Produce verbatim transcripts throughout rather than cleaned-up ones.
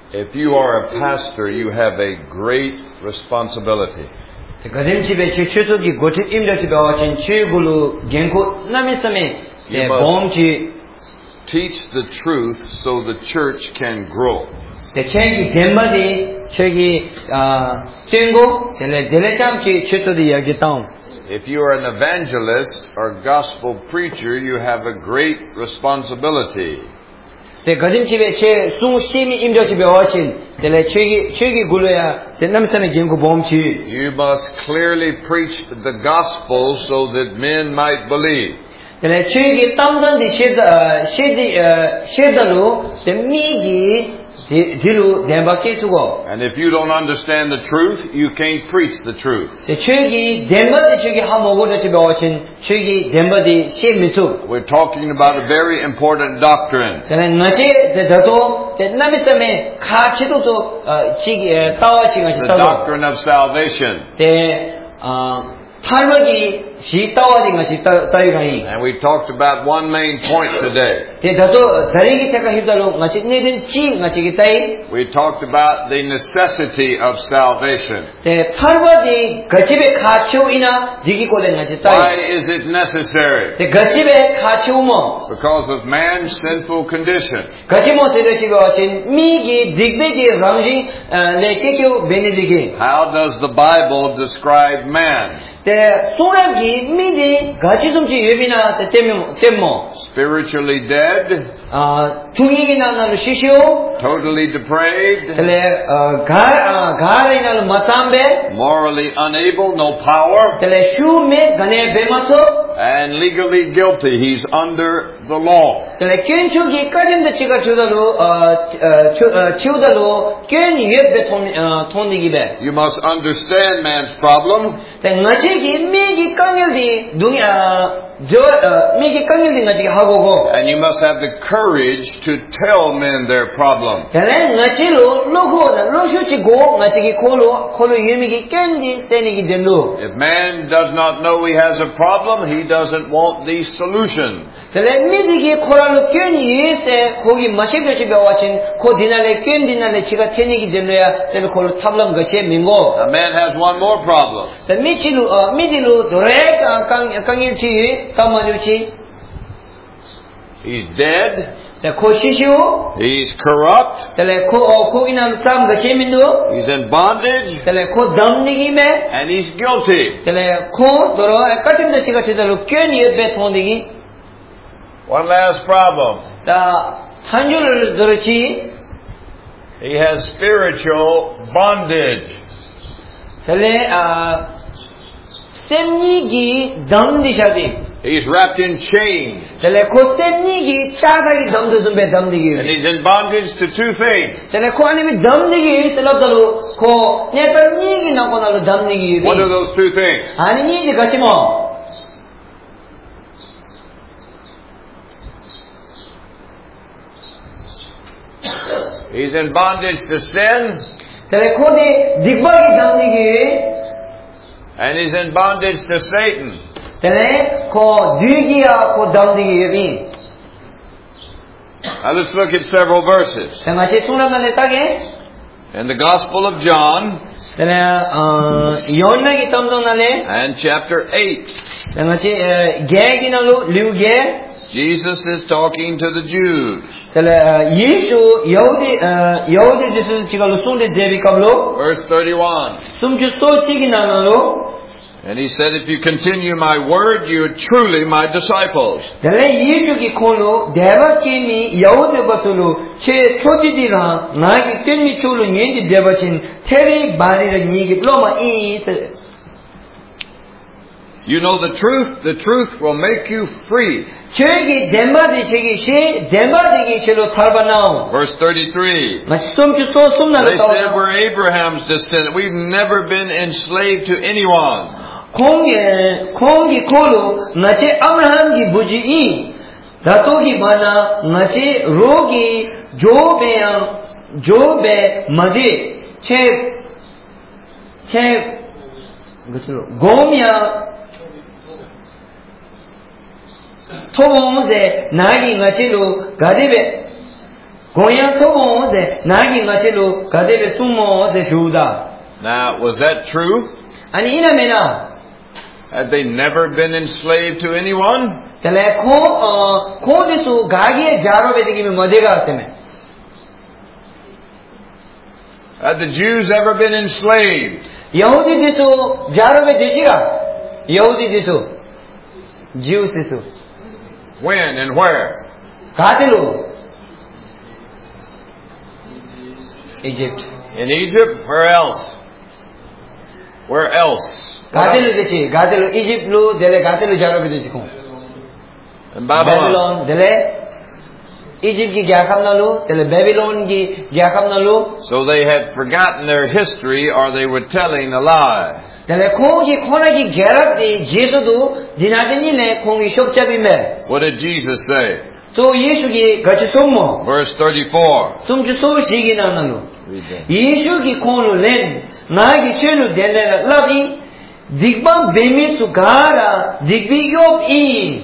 If you are a pastor, you have a great responsibility. 가림집에 최초기 고집 임력집에 와신 최고로 gen고 남이스메 예 범지 teach the truth so the church can grow. 대체기 덴바디 최기 아 땡고 델레 델레참기 최초디 야기타운. If you are an evangelist or gospel preacher, you have a great responsibility. 대 가림집에 제 숭심이 임력집에 와신 델레 최기 최기 굴려야 남이스메 gen고 범지. You must clearly preach the gospel so that men might believe. 델레 최기 땀던디 셰다 셰디 셰다로 데미기 디루 덴바케 주고. And if you don't understand the truth, you can't preach the truth. 최기 덴바디 최기 하모고도 집에 오신 최기 덴바디 셰미투. We're talking about a very important doctrine. 델레 나체 데다도 데나미스메 카치도도 지기 따와시 같이 The doctrine of salvation. 데 탈머기 시타와딩 같이 따이가이. And we talked about one main point today. 대다도 다리기 테가 히다로 같이 내든 지 같이 기타이. We talked about the necessity of salvation. 대 탈머기 가집에 가치오이나 디기고된 같이 따이. Why is it necessary? 대 가집에 가치오모. Because of man's sinful condition. 가지모세를 집에 와신 미기 딕베기 랑지 레케교 베네디기. How does the Bible describe man? 대 소라기 미디 가지좀지 예비나 때문에 때모 Spiritually dead, 아 중이기 나나로 시시오 totally depraved, 텔레 가 가라이나로 마탐베 morally unable, no power, 텔레 슈메 가네 베마토 and legally guilty. He's under the law. 텔레 켄초기 까진데 치가 주다로 어 치우다로 켄 예베 통 통디기베 You must understand man's problem. 텔 나치기 미기 강렬디 누야 저 미기 강렬디 나치기 하고고 And you must have the courage to tell men their problem. 텔레 나치로 로고다 로슈치고 나치기 콜로 콜로 예미기 켄디 세니기 덴로 If man does not know he has a problem, he doesn't want the solution. 텔레 미디기 코랄로 켄이 예세 거기 마시베치베 와친 코 디날레 켄 디날레 치가 테니기 덴로야 텔레 콜로 탑람 거치에 민고 A man has one more problem. 텔 미치루 미디루 도레카 강 강일치 까마주치 He's dead. 텔 코시시오 He's corrupt. 텔레 코 코기남 쌈 거치에 민도 He's in bondage. 텔레 코 담니기메 And he's guilty. 텔레 코 도로 까침데 치가 치다로 켄 예베 통디기 One last problem. 다 탄줄을 들었지 He has spiritual bondage. 텔레 아 셈니기 담디샤비 He's wrapped in chains. 텔레 코 셈니기 짜다기 담드듬베 담디기 And he's in bondage to two things. 텔레 코 아니면 담디기 텔랍달로 코 네타니기 나고나로 담디기 What are those two things? 아니 니지 같이 뭐 He's in bondage to sin. 텔레 코디 딕바기 담디기 And he's in bondage to Satan. 텔레 코 뒤기야 코 담디기 예비 Now let's look at several verses. 텔마치 수나간에 따게 In the Gospel of John 텔레 어 연나기 담동나래 and chapter eight, 텔마치 게기나로 리우게 Jesus is talking to the Jews. 텔레 예수 여우디 여우디 지수 지가로 손데 데비 갑로 Verse thirty-one. 숨주 소치기나로 And he said, if you continue my word, you are truly my disciples. 텔레 예수기 콜로 데바키니 여우디 바툴로 체 초지디라 나기 땡미 촐로 옌지 데바친 테리 바리라 니기 플로마 이 You know the truth, the truth will make you free. 제기 덴바디 제기 시 덴바디기 체로 탈바나오 Verse thirty-three. 마치 숨주 소 숨나로 They said 따오 we're Abraham's descendant. We've never been enslaved to anyone. 공기 공기 콜로 나체 아브라함기 부지이 다토기 바나 나체 로기 조베양 조베 마지 체체 그치로 고미야 토모제 나기 나체로 가데베 Goya Tobo se Nagi Machelo, Kadebe Sumo se Juda. Now, was that true? And in a mena, Had they never been enslaved to anyone? Teleko, Kodisu, Gagi, Jaro Bediki Modega Seme. Had the Jews ever been enslaved? Yahudi Disu, Jaro Bedijira. Yahudi Disu, Jews Disu. When and where? Katilu. Egypt. In Egypt? Where else? Where else? Gatilu Dichi, Gatilu Egypt Lu, Dele Gatilu Jaro Bedijikun. In Babylon. Babylon, Dele Egypt ki Gyakam Nalu, Dele Babylon ki Gyakam Nalu. So they had forgotten their history or they were telling a lie. Dele Kongi Konagi Gerab di Jesudu, Dinadini le Kongi Shokchabime. What did Jesus say? So Yeshu ki Gachisumo. Verse thirty-four. Sumchuso Shigi Nanalu. Read that. Yeshu ki Konu Len, Nagi Chelu Dele Lavi, Digba Bemi Sugara, Digbi Yob E.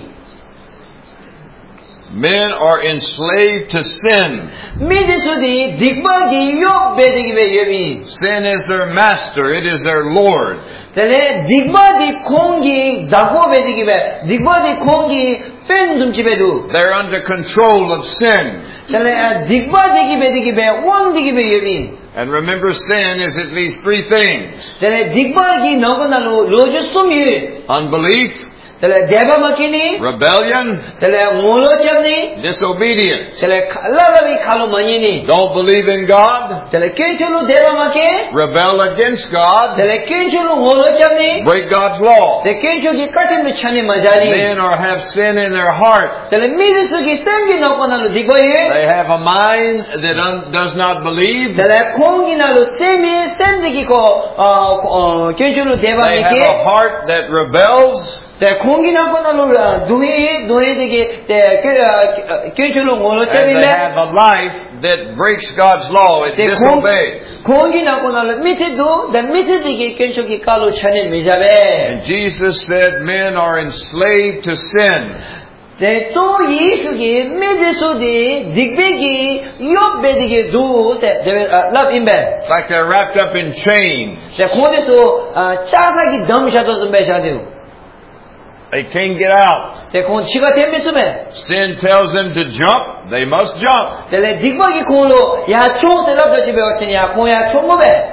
Men are enslaved to sin. Midisudi, Digba Gi Yob Bedigbe Yobi. Sin is their master. It is their Lord. Tele Digba di Kongi, Zaho Bedigbe, Digba di Kongi, Fendum Chibedu. They're under control of sin. Tele Digba Digi Bedigbe, one Digibe Yobi. And remember, sin is at least three things. Tele Digba Gi Nogonalu, Lojusumi. Unbelief, Tele Deba Makini, rebellion, Tele Molo Chabni, disobedience. Tele Lalavi Kalu Manini. Don't believe in God, Tele Kinchulu Deba Make, rebel against God, Tele Kinchulu Molo Chabni, break God's law. Tele Kinchu Ki Katim Chani Majali. Men are have sin in their heart. Tele Midisu Ki Semgi Nogonalu Digba Ye. They have a mind that un- does not believe. Tele Kongi Nalu Semi Semgi Ko Kinchulu Deba They have a Make. heart that rebels. Tele Kongi Nalu Dui, Dui Digi, Tele Kinchulu Molo And they Chabime. have a life that breaks God's law. It They disobeys. Kongi Nalu Mitidu, the Mitidigi Kinchu Ki Kalu Chani Mijabe. And Jesus said men are enslaved to sin. Te to Yeshu ki Midisu di Digbigi Yobbedigi Du te love imbe. In fact, they're wrapped up in chains. Te Kondisu Chasa ki Dam Shato Zumbe Shadu. They can't get out. Te Kon Chiga Tembi Sume. Sin tells them to jump. They must jump. Te le Digbagi Konlo Ya Chong se love Chibe Ochin Ya Kon Ya Chong Mobe.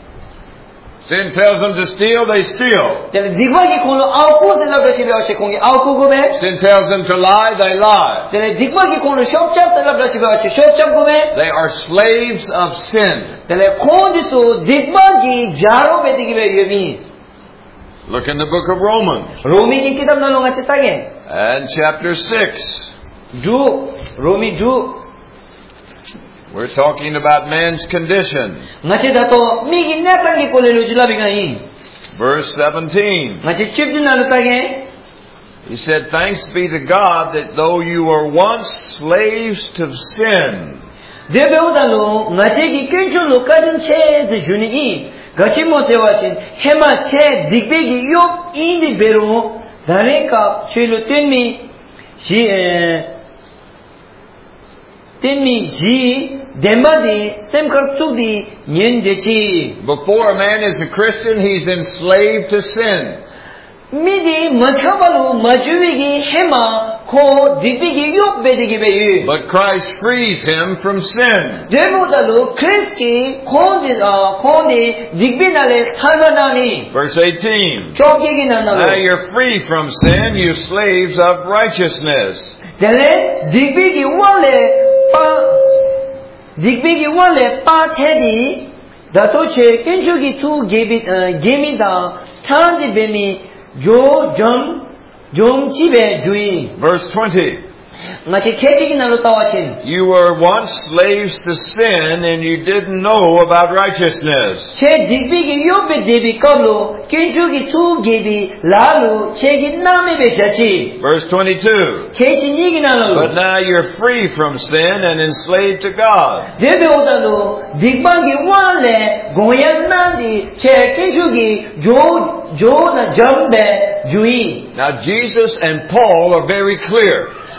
Sin tells them to steal. They steal. Te le Digbagi Konlo Auku se love Chibe Ochin Kongi Auku Gobe. Sin tells them to lie. They lie. Te le Digbagi Konlo Shop Chap se love Chibe Ochin Shop Chap Gobe. They are slaves of sin. Te le Kondisu Digbagi Jaro Bedigi Be Yobi. Look in the book of Romans Romi ni kitab na longa chitage. and chapter six. Du, Romi du. We're talking about man's condition. Ngachi dato migi netangi kole lujula bigai. Verse seventeen. Ngachi chip din alu tage. He said, "Thanks be to God that though you were once slaves to sin, Debe udalu ngachi ki kencho lokadin che de juni. Gachi mo sewachin hema che digbegi yop indi beru dareka chilo tenmi ji tenmi ji demadi semkar tudi nyendechi. before a man is a Christian, he's enslaved to sin. Midi mazhabalu majuvigi hema ko digbegi yop bedigi beyu. But Christ frees him from sin. Demudalu Kristi kondi kondi digbinale thaganani. Verse eighteen. Chokigi Now nanalu. you're free from sin, you slaves of righteousness. Dele digbigi wale pa digbigi wale pa thedi dato che kinchugi tu gebi gemi da thandi bemi jo jom jom chibe jui. Verse twenty. Ngachi khechigi nalu tawachin. You were once slaves to sin and you didn't know about righteousness. Che digbigi yobe debi kablo kinchugi tu gebi lalu chegi nami be shachi. Verse twenty-two. Kechi nigi nalu. But now you're free from sin and enslaved to God. Debe odalu digbangi wale goyan nandi che kinchugi jo jo na jambe jui. Now Jesus and Paul are very clear.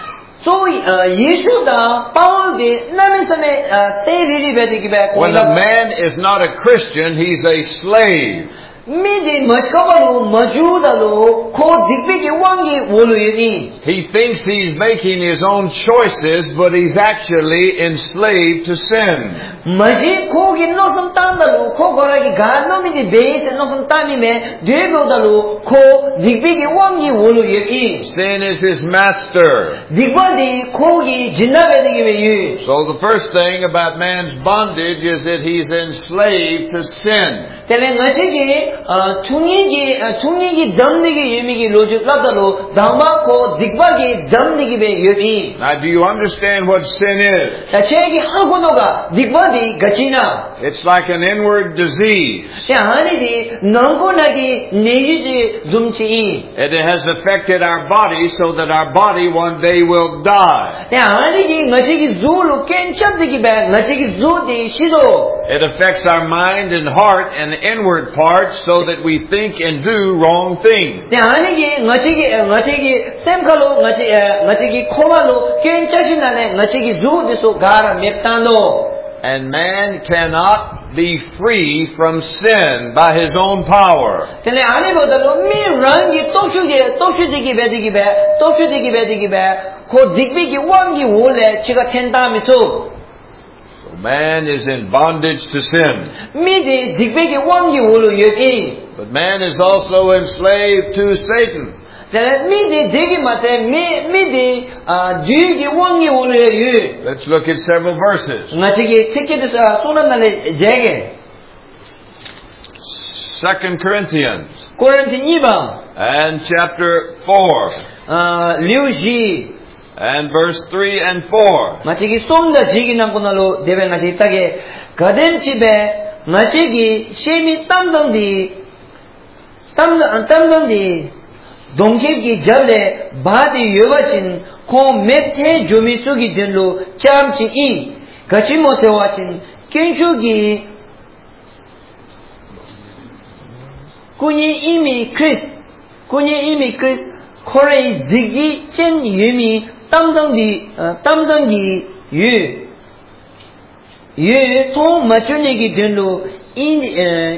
So Yeshuda Paul de Namisame say really bad. When a man is not a Christian, he's a slave. Midi Mashkabalu Majudalo Ko Dikbiki Wangi Woluyini. He thinks he's making his own choices, but he's actually enslaved to sin. Maji Kogi no some Tandalu, Ko Goragi Gano Midi base and no some Tanime, Devodalu, Ko Dikbiki Wangi Woluyini. Sin is his master. Dikbadi Kogi Jinabedi. So the first thing about man's bondage is that he's enslaved to sin. Telengashigi Tungigi Tungigi Damnigi Yumigi Logic Labdalo Damako Digbagi Damnigi Be Yumi. Now do you understand what sin is? Tachegi Hagonoga Digbadi Gachina. It's like an inward disease. Hanidi Nangonagi Neji Dumchi. It has affected our body so that our body one day will die. Hanidi Machigi Zulu Kenchadigi Bag Machigi Zudi Shido. It affects our mind and heart and the inward parts so that we think and do wrong things. Hanigi Machigi Machigi Semkalo Machigi Komalo Kenchashinane Machigi Zudiso Gara Meptano. And man cannot be free from sin by his own power. Tele anibodalo mi rangi toshuge toshudigi bedigi be toshudigi bedigi be ko digbigi wangi wole chiga tenda miso. So man is in bondage to sin. Midi digbigi wangi wolo yoki. But man is also enslaved to Satan. Tele midi digi mate mi midi digi wangi wolo yu. Let's look at several verses. Ngachigi tikki sonamale jege. Second Corinthians. Corinthians and chapter four. Uh, Liu Ji. And verse three and four. Machigi somda jigi nangunalo debe ngachi tage gaden chibe machigi shemi tamdongdi tam tamdongdi dongkebgi jable badi yobachin ko mepte jomisugi denlo chamchi i gachimo sewachin kenchugi kunyi imi Chris kunyi imi Chris korei zigi chen yumi tamdongdi tamdongdi yu yu tong machunegi denlo in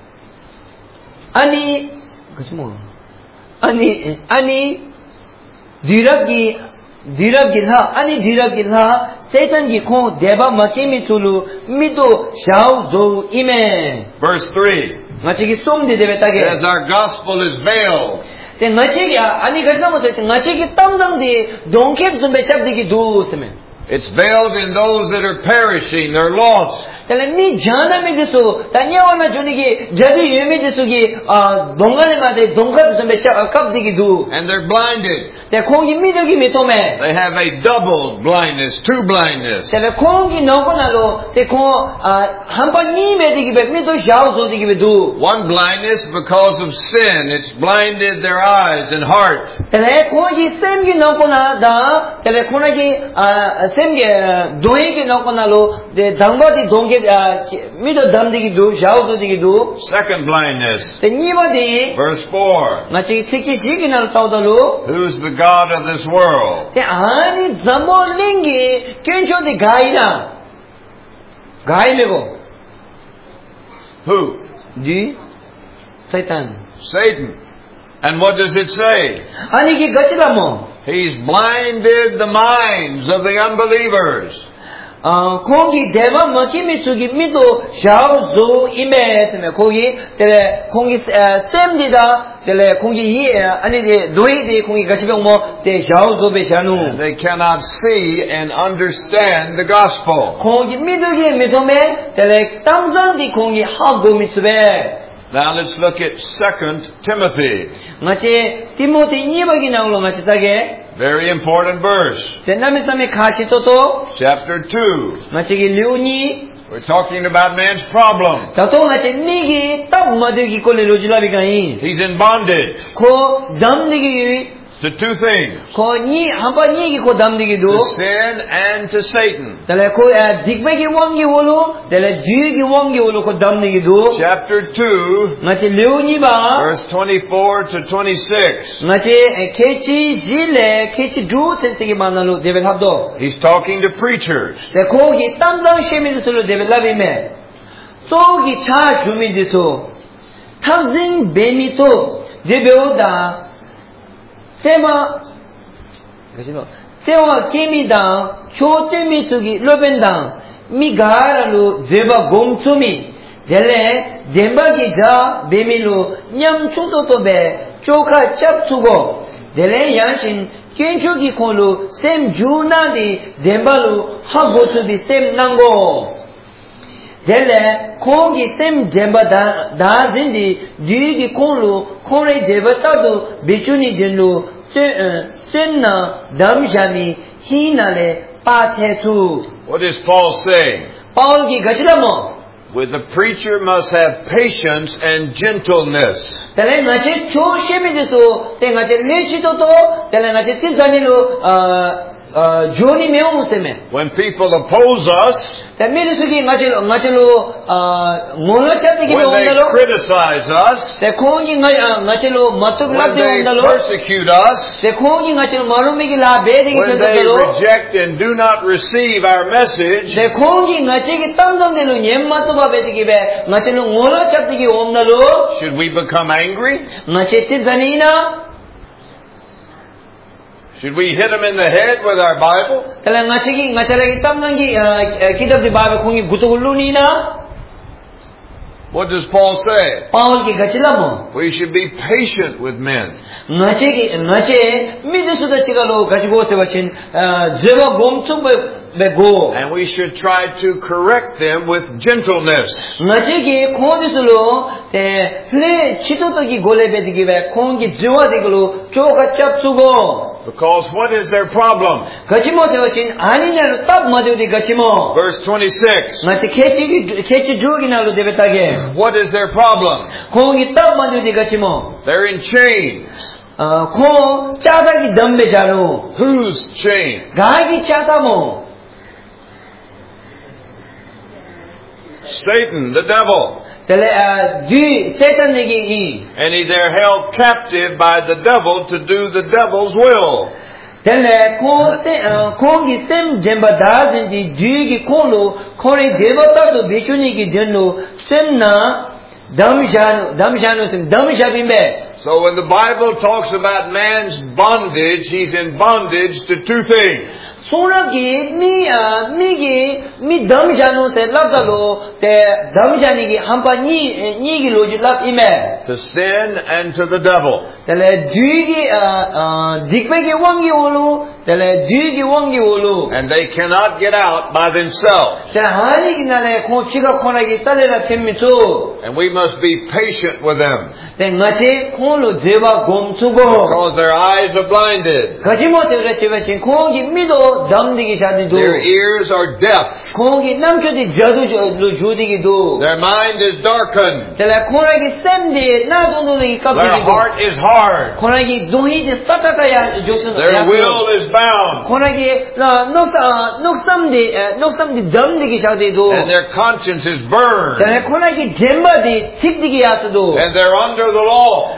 ani gachimo ani ani dirabgi dirabgi la ani dirabgi la Satan gi ko deba makimi tulu mido shao zo ime. Verse three. Machigi somde debe tage. Says our gospel is veiled. Te machigi ani gachamo se te machigi tamdangdi donkep zumbe chabdigi du semen. It's veiled in those that are perishing, they're lost. Tele mi jana mi disu tanya wana junigi jadi yumi disugi dongale mate dongkap zumbe chabdigi du. And they're blinded. Te kongi mi dogi mitome. They have a double blindness, two blindness. Tele kongi nokonalo te kon hampa ni me digi be mi do shao zo digi be du. One blindness because of sin. It's blinded their eyes and heart. Tele kongi semgi nokona da tele konagi semge doigi nokonalo de dangbadi dongge mido damdigi du shao zo digi du. Second blindness. Te nibadi verse four. Machi siki siki nal tawdalu. Who's the god of this world? Te ani zambo lingi kencho de gaina. Gai mego. Who? Di Satan. Satan. And what does it say? Ani ki gachilamo. He's blinded the minds of the unbelievers. Kongi deva makimi sugi mido shao zo ime teme kongi tele kongi semdida tele kongi hi ani de doi de kongi gachibe mo te shao zo be shanu. They cannot see and understand the gospel. Kongi midogi mitome tele tamzang di kongi hago mitsube. Now let's look at Second Timothy. Ngache Timothy nibagi naulo ngache tage. Very important verse. Chapter two. We're talking about man's problem. He's in bondage. to two things. ko ni hamba ni gi ko dam digi do To sin and to Satan. tele ko dikbe gi wangi wolo tele ji gi wangi wolo ko dam digi do Chapter two, ngache leu ni ba verse twenty-four to twenty-six. ngache kechi jile kechi du sense gi manalo debel habdo He's talking to preachers. te ko gi tamdang shemi solo debel labi me so gi cha jumi diso 탐진 베미토 데베오다 세마 그죠 세와 케미다 초테미츠기 로벤다 미가라로 데바 곰츠미 델레 뎀바기자 베미로 냠초도토베 초카 짭츠고 델레 양신 켄초기 콘로 셈 주나디 뎀바로 하고츠비 셈 난고 Dele kongi sem jemba da da zindi digi konlu kore jebata do bichuni jinlu senna damjani hinale pathetu. What is Paul saying? Paul ki gachilamo. With the preacher must have patience and gentleness. Dele ngache cho shemi deso te ngache lechido to dele ngache tisanilo uh Joni meong seme. When people oppose us, when they criticize us, when they persecute us, when they reject and do not receive our message, should we become angry? Should we hit them in the head with our Bible? What does Paul say? We should be patient with men. And we should try to correct them with gentleness. Because what is their problem? Verse twenty-six. What is their problem? They're in chains. Whose chain? Satan, the devil. And he they're held captive by the devil to do the devil's will. So when the Bible talks about man's bondage, he's in bondage to two things. 소라기 미 미기 미 담자노 세 랍다로 테 담자니기 한바니 니기 로지랍 이메 to sin and to the devil. 텔레 뒤기 딕베기 왕기 올로 텔레 뒤기 왕기 올로 And they cannot get out by themselves. 자 하니기 나레 코치가 코나기 딸레라 템미초 And we must be patient with them. 테 나체 콜로 제바 곰투고 Because their eyes are blinded. 가지모테 그레시베신 코기 미도 Their ears are deaf. Their mind is darkened. Their heart is hard. Their will is bound. And their conscience is burned. And they're under the law.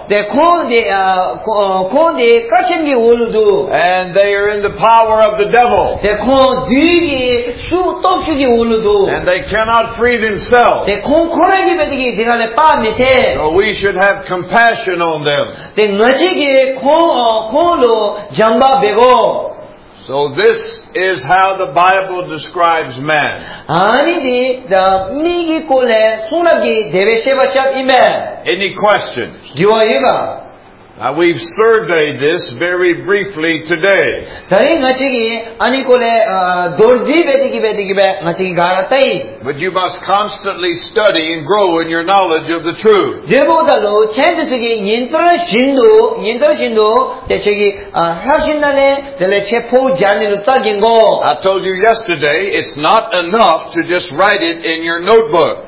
And they are in the power of the devil. And they cannot free themselves. So we should have compassion on them. So this is how the Bible describes man. Any questions? Now we've surveyed this very briefly today. But you must constantly study and grow in your knowledge of the truth. I told you yesterday, it's not enough to just write it in your notebook.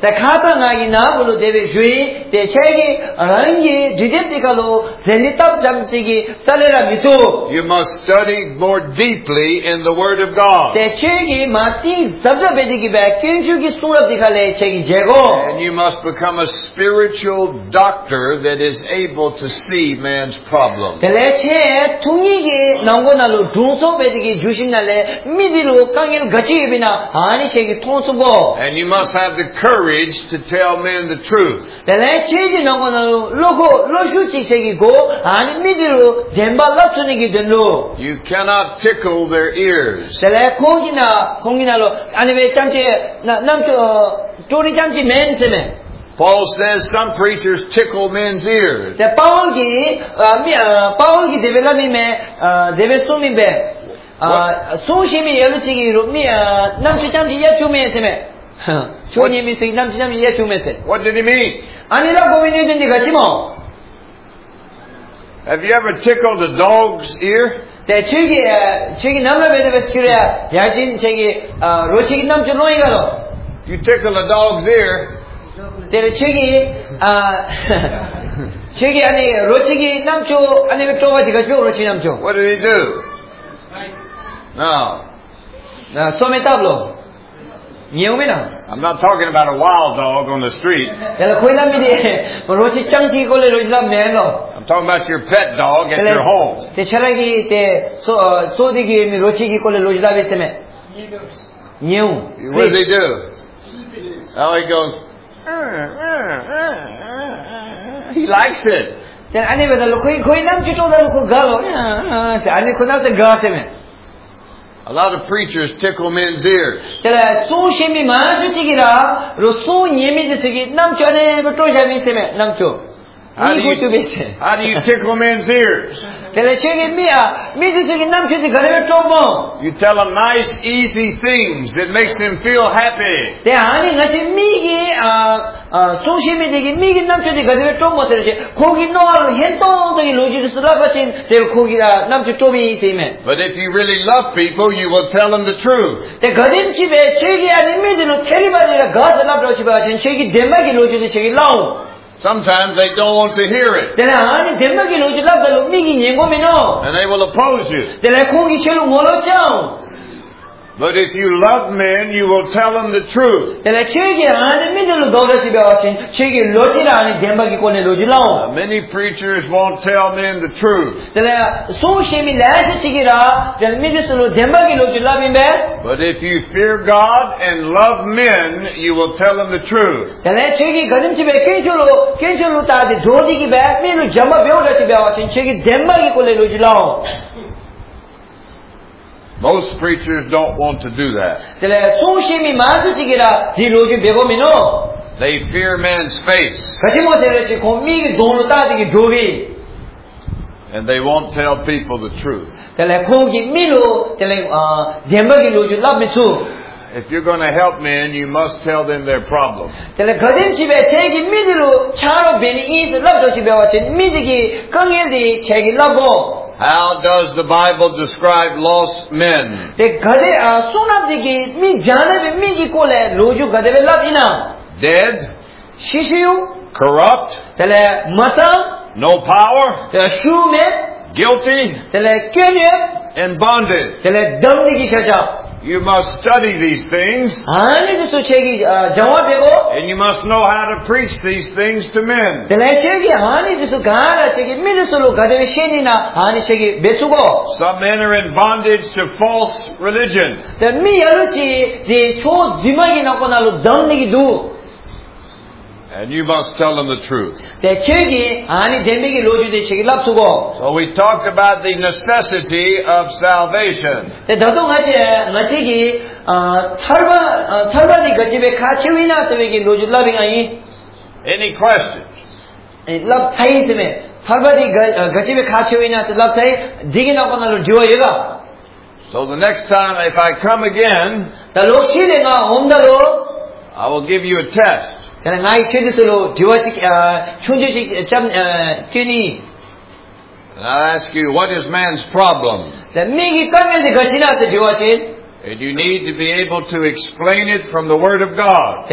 벨리탑 잠시기 살레라 미토. You must study more deeply in the Word of God. 대체기 마티 잡잡베디기 배 켄주기 수업 디칼레 체기 제고. And you must become a spiritual doctor that is able to see man's problem. 대체에 퉁이기 나고나로 둥소베디기 주신날레 미디로 강일 가치비나 아니 체기 통수고. And you must have the courage to tell men the truth. 대체기 나고나로 로고 로슈치 체기고 아니 미디로 덴발랍스니기 된로. You cannot tickle their ears. 대체 공기나 공기나로 아니 왜 잠시 남쪽 조리 잠시 맨세메. Paul says some preachers tickle men's ears. 대 파울기 파울기 데벨라미메 데벨소미베 소심이 열치기로 미 남쪽 잠시 예초메세메. 조님이 세 남쪽 잠시 예초메세. What did he mean? 아니라 고민이든지 같이 뭐. Have you ever tickled a dog's ear? 대 저기 저기 남라베데베스 큐리아 야진 저기 로치기 남쪽 로이가로. You tickle a dog's ear. 대 저기 아 저기 아니 로치기 남쪽 아니 왜 또가지 가지고 로치 남쪽. What did he do? No. 나 소메타블로. 니오메나. I'm not talking about a wild dog on the street. 내가 코일람미디 로치 짱치 콜레 로치람 메노. I'm talking about your pet dog at your home. 대 차라기 대 소디기 미 로치기 콜레 로치라베스메. 니오. What does he do? Oh, he goes. He likes it. 대 아니 베달로 코이 코이 남치 또달로 코 가로. 아니 코나서 가세메. A lot of preachers tickle men's ears. तेरा सोशेमी मानसिकिरा Roseau नियमित सकी नमचो ने बटो जामी से में नमचो How do you, how do you tickle men's ears? तेरे चेगे मिया मिजी सकी नमचो से घरे में टोबो. You tell them nice, easy things that makes them feel happy. ते हानी नचे मिगी सोशेमी देगी मिगी नमचो से घरे में टोबो तेरे चे कोगी नोर हेंटो देगी लोजी से लापचिन तेरे कोगी नमचो टोबी से में. But if you really love people, you will tell them the truth. ते घरे चिबे चेगी आनी मिजी नो खेली बाजी रा घास लाप रोची बाजी चेगी देमा की लोजी से चेगी लाओ. Sometimes they don't want to hear it. And they will oppose you. But if you love men, you will tell them the truth. Uh, many preachers won't tell men the truth. But if you fear God and love men, you will tell them the truth. Most preachers don't want to do that. They fear man's face. And they won't tell people the truth. If you're going to help men, you must tell them their problem. How does the Bible describe lost men? Dead, corrupt, no power, guilty, and bonded. You must study these things. And you must know how to preach these things to men. Some men are in bondage to false religion. And you must tell them the truth. So we talked about the necessity of salvation. Any questions? So the next time if I come again, I will give you a test. And I'll ask you, what is man's problem? And you need to be able to explain it from the Word of God.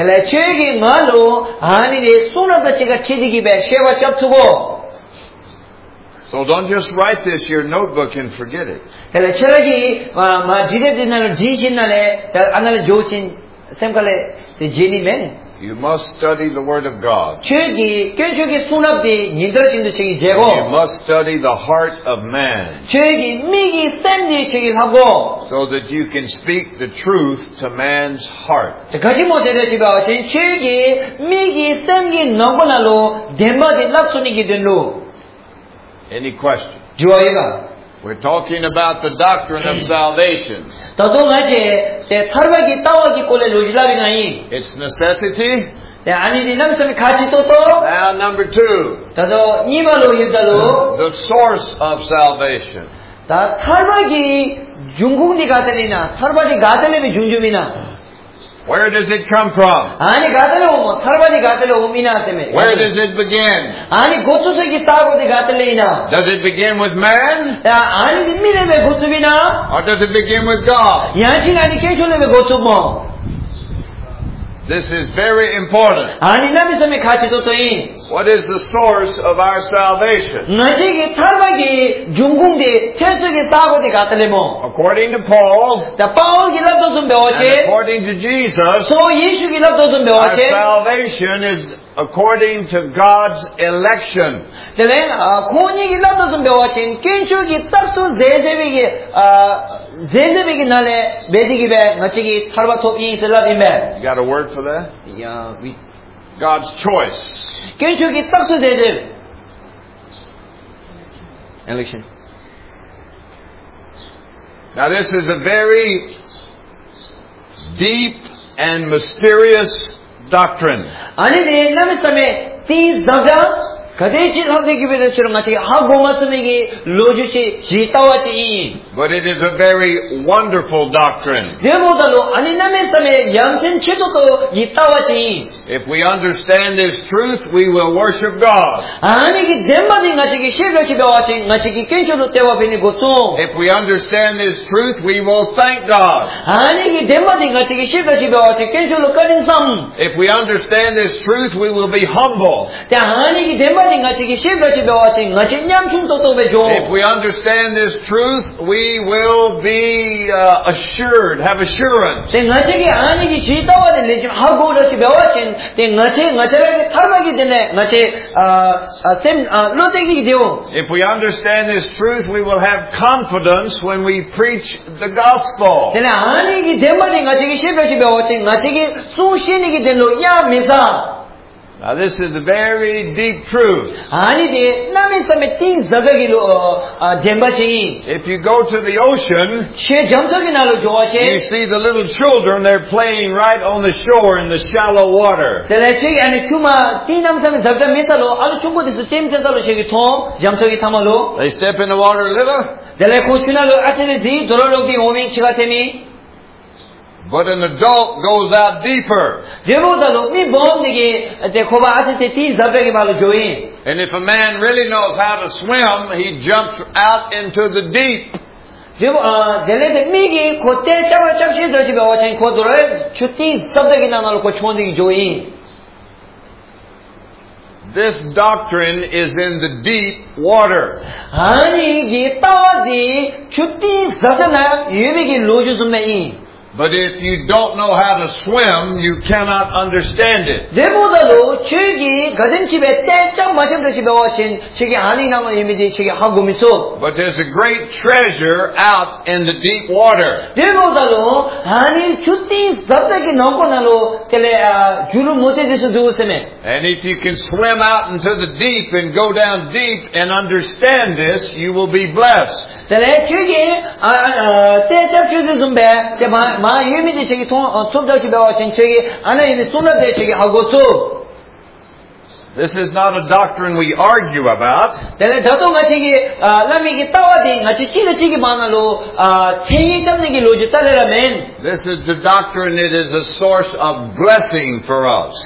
So don't just write this in your notebook and forget it. Tele cheragi ma jide dinalo jishinale anale jochin semkale te jini men. You must study the Word of God. Chegi kenchogi sunabdi nidrashindu chegi jego. You must study the heart of man. Chegi migi semdi chegi hago. So that you can speak the truth to man's heart. Gaji mo sede chiba chin chegi migi semgi nongonalo demadi lapsuni gidenu. Any question? Joyega. We're talking about the doctrine of salvation. Its necessity. Now number two. The source of salvation. Where does it come from? Where does it begin? Does it begin with man? Or does it begin with God? This is very important. What is the source of our salvation? According to Paul, and according to Jesus, our salvation is according to God's election. You got a word for that? Yeah, we God's choice. Election. Now this is a very deep and mysterious doctrine. But it is a very wonderful doctrine. If we understand this truth, we will worship God. If we understand this truth, we will thank God. If we understand this truth, we will be humble. If we understand this truth, we will be uh, assured, have assurance. If we understand this truth, we will have confidence when we preach the gospel. Now this is a very deep truth. If you go to the ocean, you see the little children, they're playing right on the shore in the shallow water. They step in the water a little. But an adult goes out deeper. And if a man really knows how to swim, he jumps out into the deep. This doctrine is in the deep water. But if you don't know how to swim, you cannot understand it. But there's a great treasure out in the deep water. And if you can swim out into the deep and go down deep and understand this, you will be blessed. This is not a doctrine we argue about. This is the doctrine, it is a source of blessing for us.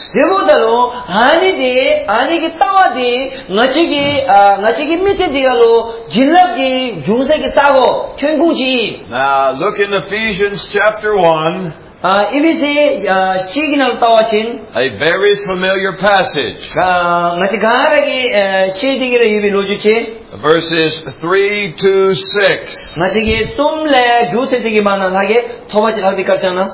Now look in Ephesians chapter one. 아 이비세 시기날 따와친 a very familiar passage. 가 마치 가라기 시디기를 유비 로주치 Verses three to six. 마치기 쏨레 주세되기 만하게 토바치 하비까잖아.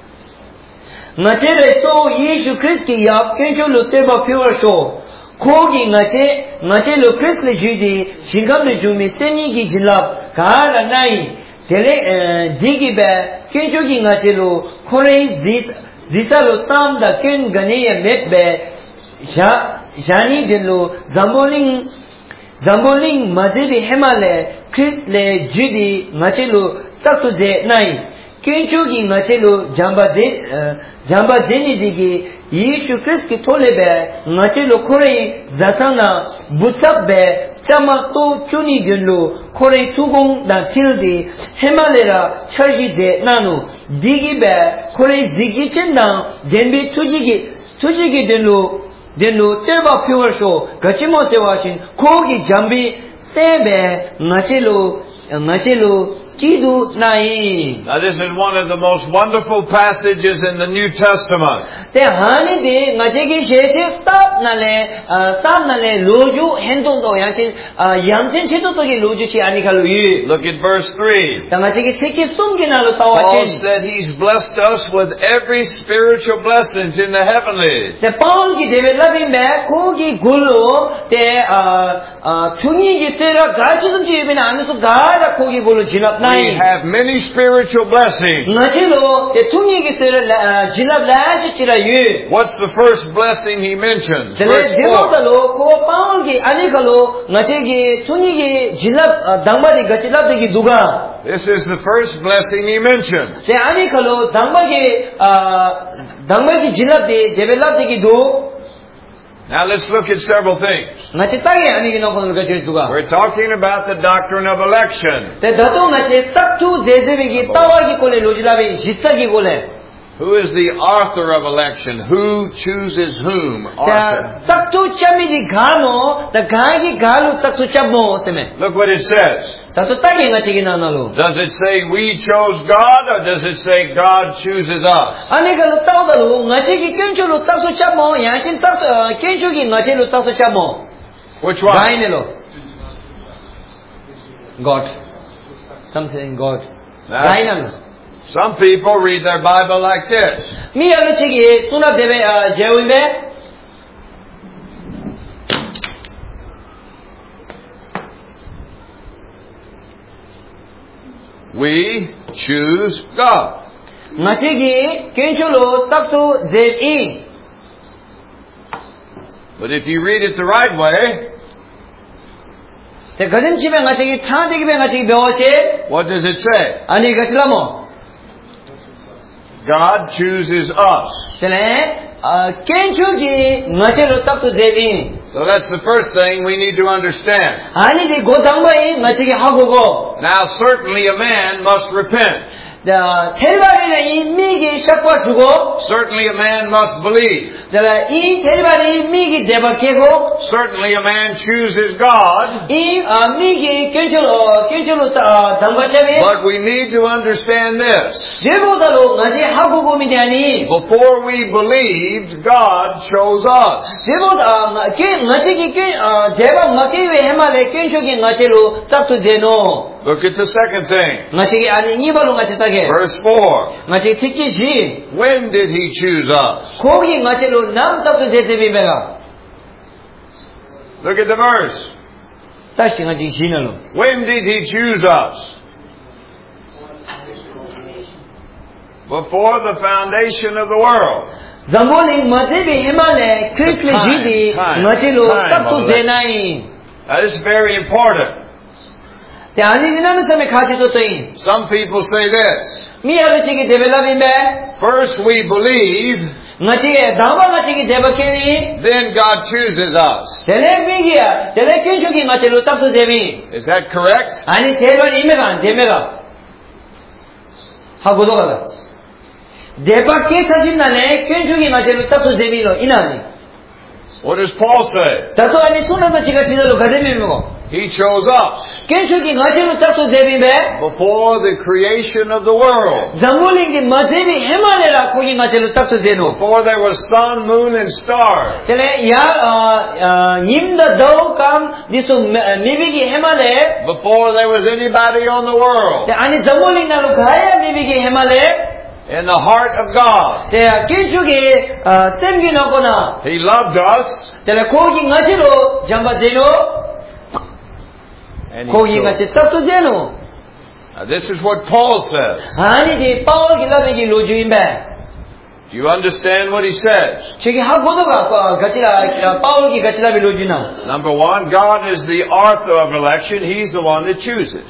마치레 소 예수 그리스도의 약견줄로 때바 피워쇼 거기 마치 마치로 그리스도 주디 신감의 주미 세미기 진랍 가라나이 델레 디기베 견조기 마치로 코레이 지사로 땀다 견 가네에 맵베 자 자니 델로 잠볼링 잠볼링 마제비 헤말레 크리스레 주디 마치로 딱투제 나이 견조기 마치로 잠바데 잠바데니디기 예수 그리스도 톨레베 마치로 코레이 자상나 부탑베 차마또 쭈니들로 코레이 투공 다 칠디 헤말레라 철시데 나누 디기베 코레이 지기친당 덴비 투지기 투지기들로 덴로 때바 피워쇼 같이모세와신 거기 잠비 때베 마치로 마치로 기도 나이. Now this is one of the most wonderful passages in the New Testament. 때 하니데 마제기 셰셰 스탑 나레 스탑 나레 로주 행동도 양신 양신 체도도기 로주치 아니갈로 이. Look at verse three. 마제기 체키 숨기나로 Paul 따와친. said he's blessed us with every spiritual blessings in the heavenlies. 때 파울기 데벨라빈메 고기 골로 때 중이기 때라 가치든지 예비는 안에서 가라 고기 골로 진압 We have many spiritual blessings. What's the first blessing he mentions? Verse four. This is the first blessing he mentions. Now let's look at several things. We're talking about the doctrine of election. Who is the author of election? Who chooses whom? Author. Look what it says. Does it say we chose God, or does it say God chooses us? Which one? God. Something God. That's, some people read their Bible like this. We choose God. But if you read it the right way, what does it say? God chooses us. So that's the first thing we need to understand. Now certainly a man must repent. Certainly a man must believe. Certainly a man chooses God. But we need to understand this. Before we believed, God chose us. Look at the second thing. Verse four. When did he choose us? Look at the verse. When did he choose us? Before the foundation of the world. Time, time, time. Now this is very important. Some people say this. First we believe, then God chooses us. Is that correct? What does Paul say? He chose us. Kenchuki ngachelo takso debi be. Before the creation of the world. Zamuling di mazebi himalera kogi ngachelo takso deno. Before there was sun, moon, and stars. Tele ya nimda do kam diso nibigi himale. Before there was anybody on the world. Te ani zamuling na lukaya nibigi himale. In the heart of God. Te kenchuki semgi no kona. He loved us. Tele kogi ngachelo jamba deno. And he chose. Now this is what Paul says. Do you understand what he says? Number one, God is the author of election. He's the one that chooses.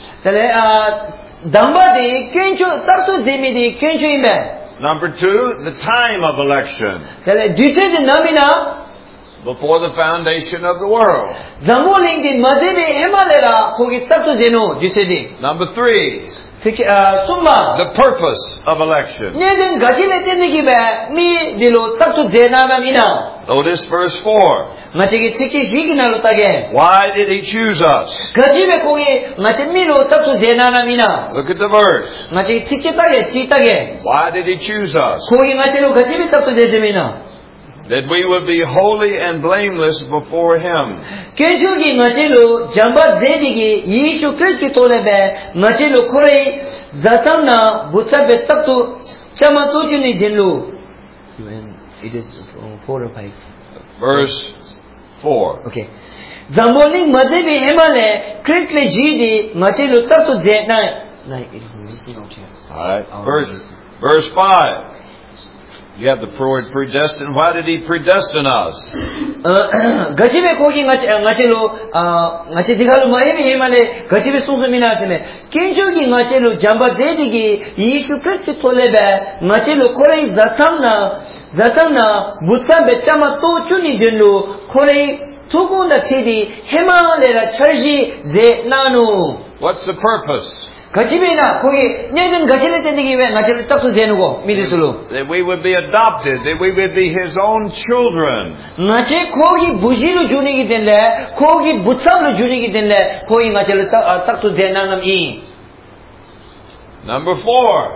Number two, the time of election. Before the foundation of the world. Number three, the purpose of election. Notice verse four. Why did he choose us? Look at the verse. Why did he choose us? That we would be holy and blameless before Him. Verse four. Okay. Zamboling mazebi hemale kritle jidi machelo takto de nine. Nine it is missing out here. Alright. Verse verse five. You have the word predestined. Why did He predestine us? Gajibe kogi ngachelo ngachedigalu mahimi hemale gajibe sungumina seme. Kenjogi ngachelo jamba dedigi Yesu Christ tolebe ngachelo korei zasamna zasamna butsa bechama to chuni denlo korei tukunda chedi hemalera charji ze nanu. What's the purpose? That we would be adopted, that we would be His own children. Number four.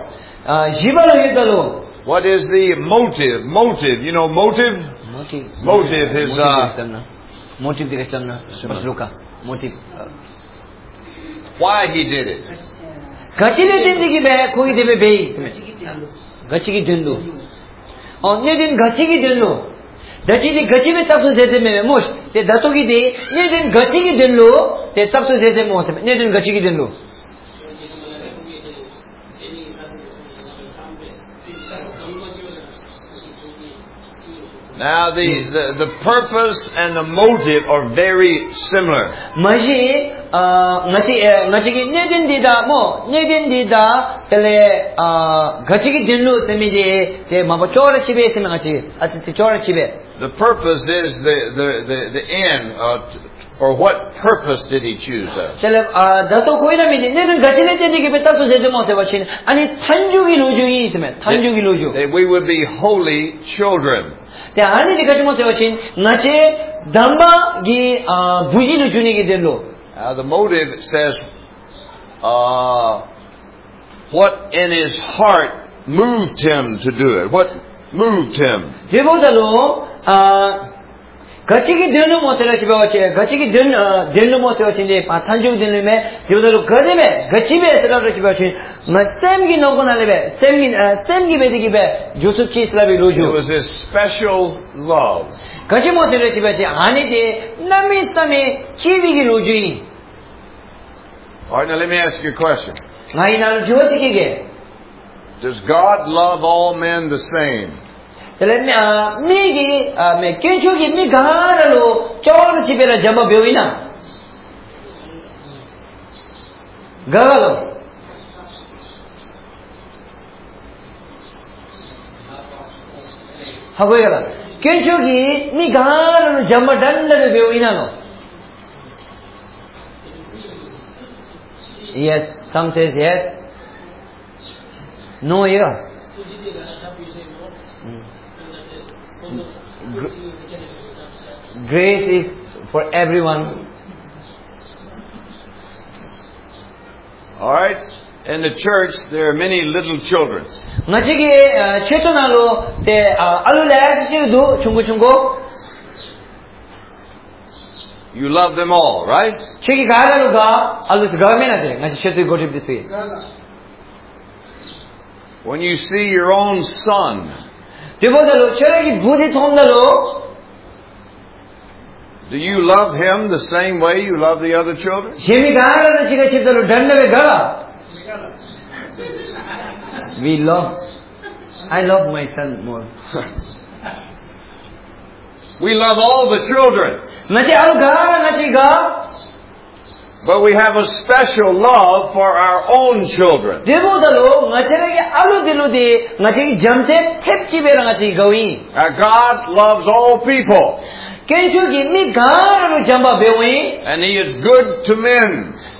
What is the motive? Motive. You know motive? Motive. Motive is uh, motive. Motive. Why He did it. Gachile dindagi be koi debe be gachigi dindu onne din gachigi dindu dachidi gachibe tapsu zede me mosh te datogi de ne din gachigi dindu te tapsu zede mo se ne din gachigi dindu. Now the, the the purpose and the motive are very similar. Maji ngachi ngachi ne din dida mo ne din dida tele gachigi dinlu temije te mabachora chibe te ngachi ati chora chibe. The purpose is the the the, the end. Uh, for what purpose did He choose us? Tele dato koina mide ne din gachile te digi beta to zede mo se bachin ani thanjugi loju yi teme thanjugi loju. That we would be holy children. Te ani dikachi mo se bachin ngache damba gi bujilu juni gi denlo. Uh, the motive says, uh, what in his heart moved him to do it? What moved him? Gachigi denu mo sera chiba wache, gachigi den denu mo sera chinde pathanju denu me yodalu gade me gachibe sera chiba wache, masem gi no gona lebe, sem gi sem gi bedigi be Joseph chi sera bi loju. It was his special love. Gachi mo sera chiba wache, ani de nami sami chibi gi loju. All right, now let me ask you a question. Does God love all men the same? Yes, some says yes. No, yeah. Grace is for everyone. All right? In the church, there are many little children. ngachige chetonalo te alula do chungu chungu. You love them all, right? Chiki garalu ga alus gamena te ngachi chetu gotip disi. When you see your own son, debodalo cheregi budi thomdalo, do you love him the same way you love the other children? Jemi garalu chiga chitalo dandave gara. We love. I love my son more. We love all the children. But we have a special love for our own children. Our God loves all people. And He is good to men. He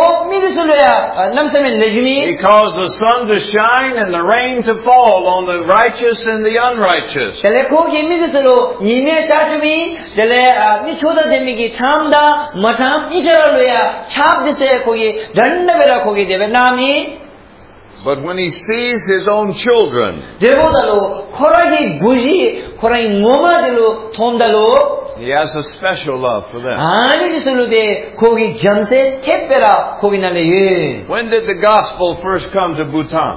caused the sun to shine and the rain to fall on the righteous and the unrighteous. But when He sees His own children, He has a special love for them. When did the gospel first come to Bhutan?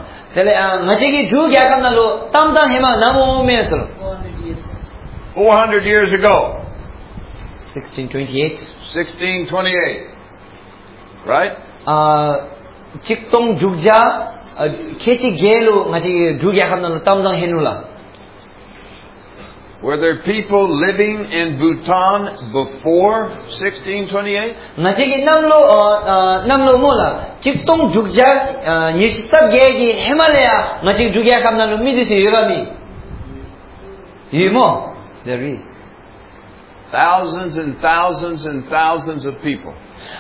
Four hundred years ago. sixteen twenty-eight. sixteen twenty-eight. Right? Chiktong Jugja Keti Gelu ngaji Jugya hamna tamdang henula. Were there people living in Bhutan before sixteen twenty-eight? Ngaji namlo namlo mola Chiktong Jugja Nistab Gegi Himalaya ngaji Jugya hamna lo midisi yurami. Yimo there is thousands and thousands and thousands of people.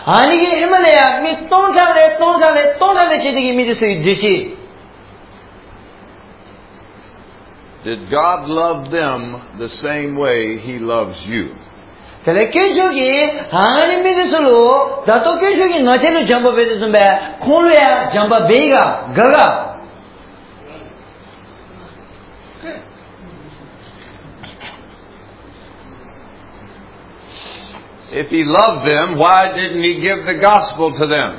Did God love them the same way He loves you? If He loved them, why didn't He give the gospel to them?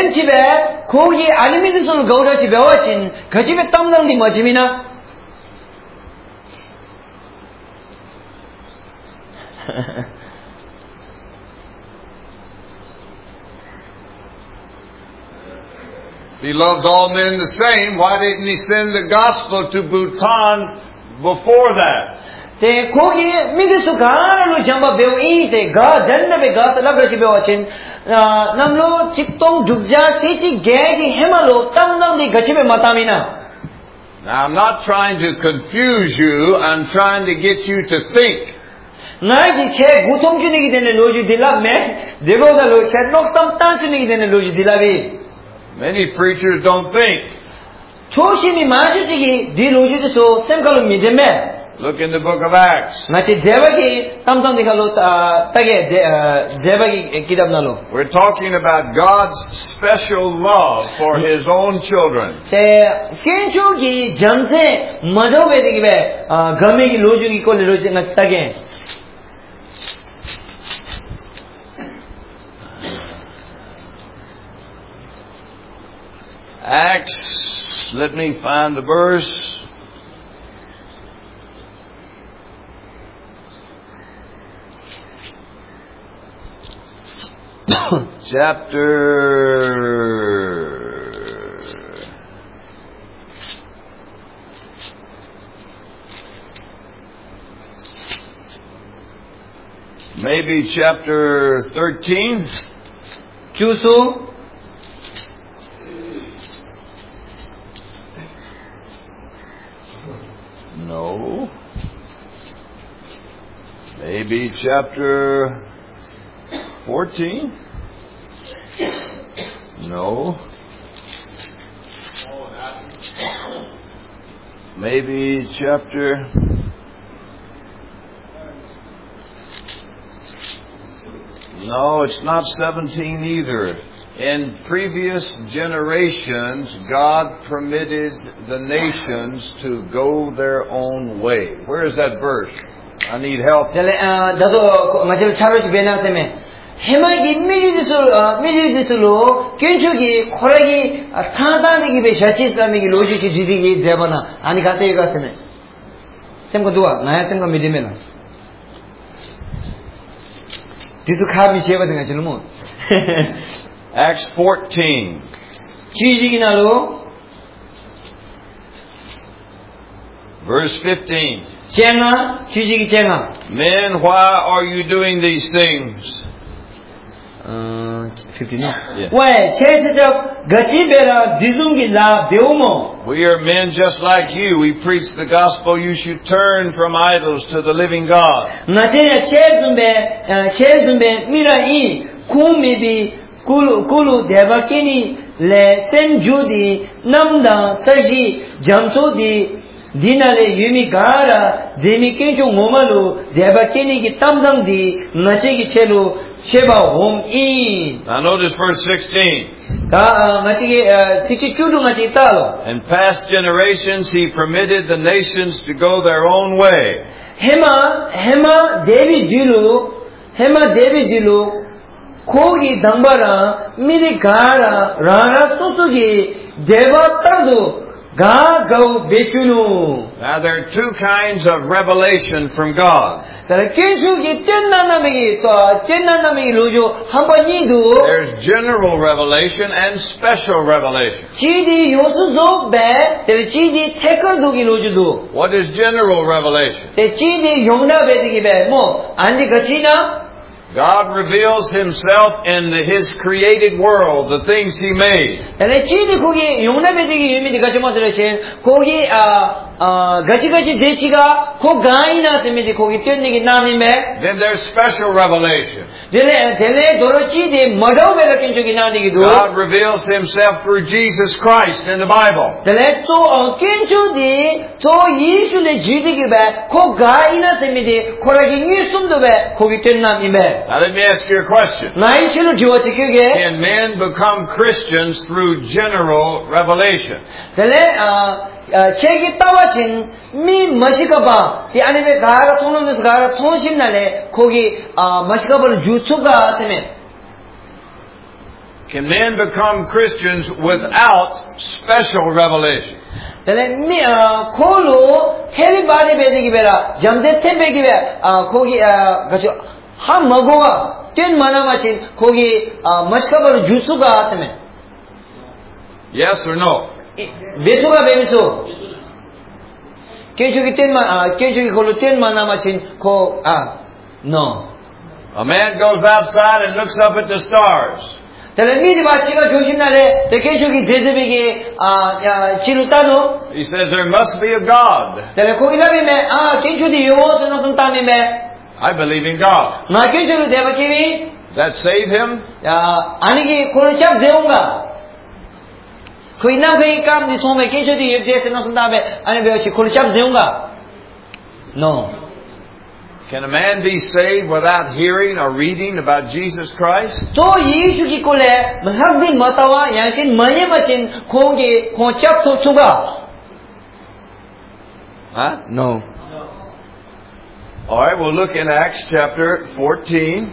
If He loved all men the same, why didn't He send the gospel to Bhutan before that? Te kogi midisu garalu jamba beu ite ga janna be ga talagrachi bewachin namlo chiktong jugja chichi gegi hemalo tamdam di gachibe matamina. Now I'm not trying to confuse you, I'm trying to get you to think. Nagi che gutom junigi dene loji dilab me devoga lo che nok tam tan junigi dene loji dilabi. Many preachers don't think. Choshimi majiji di loji so semkalu mideme. Look in the book of Acts. We're talking about God's special love for His own children. Acts, let me find the verse. Chapter maybe chapter thirteen. Chusu. No. Maybe chapter fourteen. No. Maybe chapter No, it's not seventeen either. In previous generations, God permitted the nations to go their own way. Where is that verse? I need help. 해마기 미리디슬 미리디슬로 견적이 코라기 타다니기 베샤치 사미기 로지치 지디기 되버나 아니 가테 가스네 템고 두아 나야 템고 미디메나 디수 카비 쉐바든가 줄모 Acts fourteen. 지지기나로 verse fifteen. 쟁아 지지기 쟁아 Men, why are you doing these things? Uh, fifteen. Why? 제사적 가치베라 디중기라 배우모. We are men just like you. We preach the gospel. You should turn from idols to the living God. 나제야 제스베 제스베 미라이 쿠미비 쿨 쿨 대바키니 레 센주디 남다 사지 잠소디 디나레 유미가라 데미켄조 모마루 데바키니기 탐상디 나체기 체루 셰바 홈인. Now notice verse sixteen. 다 나체기 sixty-two 나체 따로. In past generations he permitted the nations to go their own way. 헤마 헤마 데비디루 헤마 데비디루 코기 담바라 미리가라 라라 소소기 데바타도 Now there are two kinds of revelation from God. There's general revelation and special revelation. What is general revelation? God reveals Himself in the, His created world, the things He made. Then there's special revelation. God reveals Himself through Jesus Christ in the Bible. Now let me ask you a question. Can men become Christians through general revelation? 책이 따와진 미 마시가바 이 안에 가가 통로에서 가가 통심날에 거기 마시가바를 유튜가 때문에 Can men become Christians without special revelation? 근데 미 콜로 헬바리 베디기베라 잠제 템베기베 거기 가죠 한 먹어가 된 만나마신 거기 마시가바를 유튜가 때문에 Yes or no? 베토가 베미소 계속이 텐만 계속이 걸로 텐만 남아신 거아 no. A man goes outside and looks up at the stars. telemizi bachiga joshimnale tekeshogi dezebege a chilutano. He says there must be a God. Tele koilabime a kenchudi yoso no suntamime. I believe in God. Na kenchulu devakimi. Does that save him? Ya anigi kolchap zeunga. Koina koi kam di thome kenchudi yebdese no suntame ani beochi kolchap zeunga. No. Can a man be saved without hearing or reading about Jesus Christ? To Yesu ki kole mahagdi matawa yanchin manye machin kongi konchap to tuga. Huh? No. All right, we'll look in Acts chapter fourteen.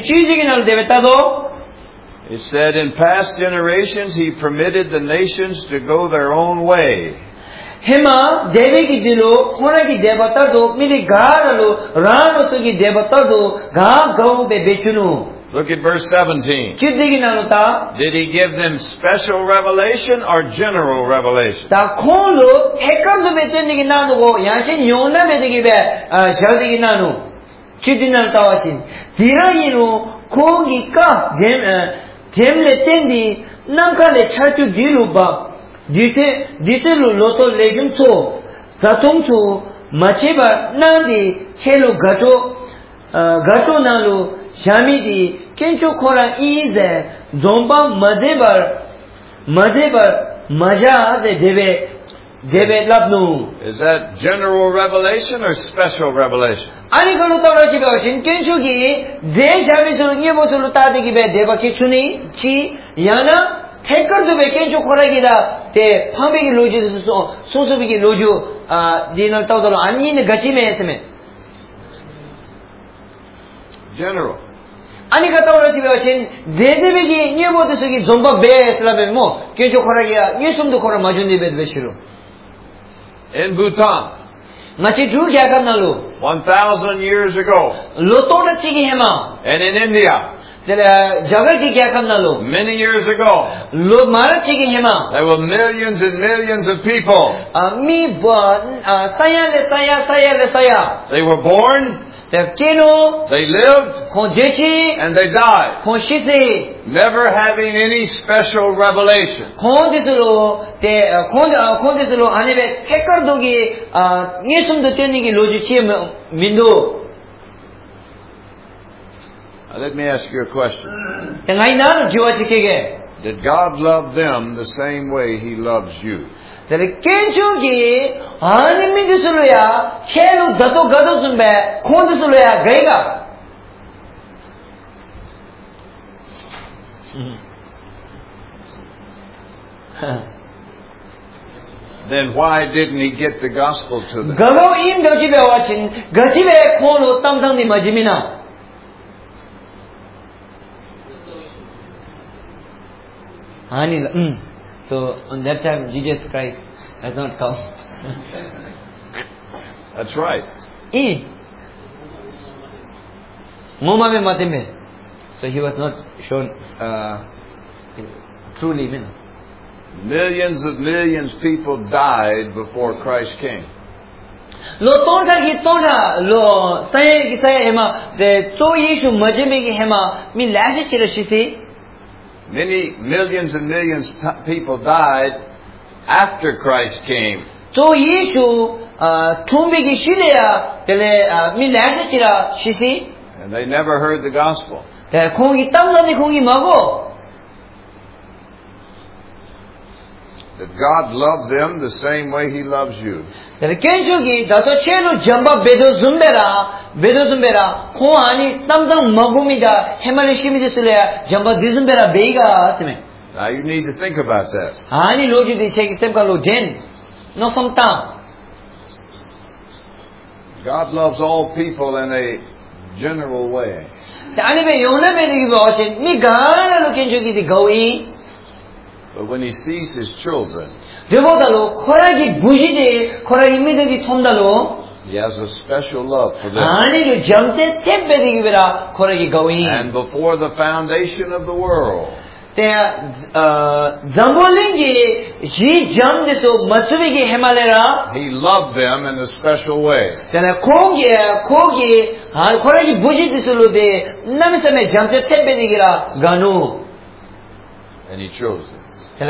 It said, in past generations he permitted the nations to go their own way. Hema devi ki jilo khona ki devata do mili garalo rano so ki devata do ga gau be bechunu. Look at verse seventeen. Did he give them special revelation or general revelation? Ta kholo ekam do beteni ki nanu go yanshin yona betegi be shaldi ki nanu. Chidinal tawachin. Dirayinu kongi ka jem jemle tendi namka le chachu dilu ba. Dite dite lu loto lejum to satung to macheba nandi chelo gato gato nalu shamidi kencho khora ize zomba madebar madebar maja de debe David labnu. Is that general revelation or special revelation? Ani kalu tawra chi ba shin kenchu gi de shabi sulu nge bo sulu ta de gi be deba ki chuni chi yana taker do be kenchu khora gi da te phambe gi loju so so so bi gi loju a dinal taw dalo ani ne gachi me esme. General. Ani ka tawra chi ba shin de de be gi nge bo de so gi zomba be esla be mo kenchu khora gi ya yesum do khora majun de be be shiru. In Bhutan, one thousand years ago, and in India, many years ago, there were millions and millions of people. They were born, they lived, and they died, never having any special revelation. Now let me ask you a question. Did God love them the same way He loves you? Then kenchugi animi dusuluya chelu dato gado sumbe khon dusuluya gaiga. Then why didn't He get the gospel to them? Galo im gajibe watching gajibe khon uttam sang ni majimina. Anil. Mm. So on that time Jesus Christ has not come. That's right. E. Moma me matime. So he was not shown uh, truly mean. Millions of millions of people died before Christ came. Lo tonta ki tonta lo saye ki saye hema de so Yeshu majime ki hema mi lashe chirashisi. Many millions and millions of people died after Christ came. So Yeshu thumbi ki shileya tele mi lashe chira shisi. And they never heard the gospel. Te kongi tamna ni kongi mago. That God loved them the same way He loves you. Tele kenchugi dato chelu jamba bedo zumbera bedo zumbera ko ani tamdang magumida hemale shimide suleya jamba dizumbera beiga atme. Now you need to think about that. Ani loju di cheki semka lo den no somta. God loves all people in a general way. Ani be yona be di bache mi gana lo kenchugi di gawi. But when He sees His children, He has a special love for them. And before the foundation of the world, He loved them in a special way. And He chose them.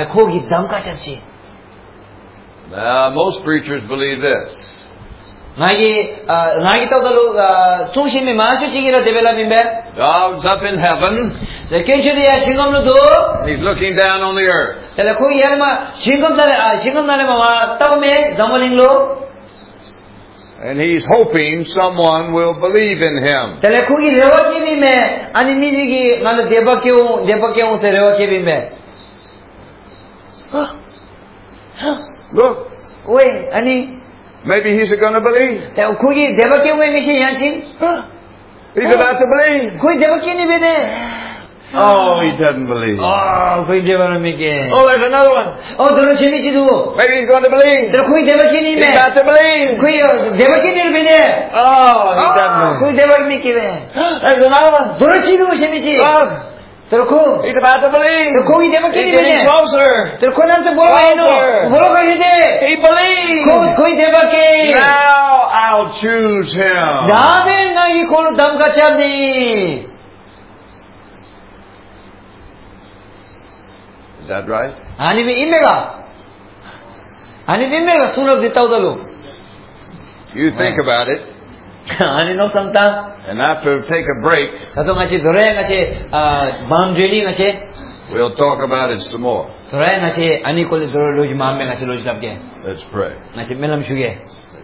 Now, most preachers believe this. God's up in heaven. He's looking down on the earth. And He's hoping someone will believe in Him. Look. Wait, Ani. Maybe he's going to believe. Huh? He's about to believe. Oh, he doesn't believe. Oh, oh, there's another one. Maybe he's going to believe. He's about to believe. Oh, he doesn't believe. There's another one. Oh. He's about to believe. He's getting closer. Closer. He believes. Now I'll choose him. Is that right? You think about it. And after we take a break, we'll talk about it some more. Soalnya ngasih ani kulit dulu lu cuma ambil ngasih lu silap ke. Let's pray. Ngasih melam suge.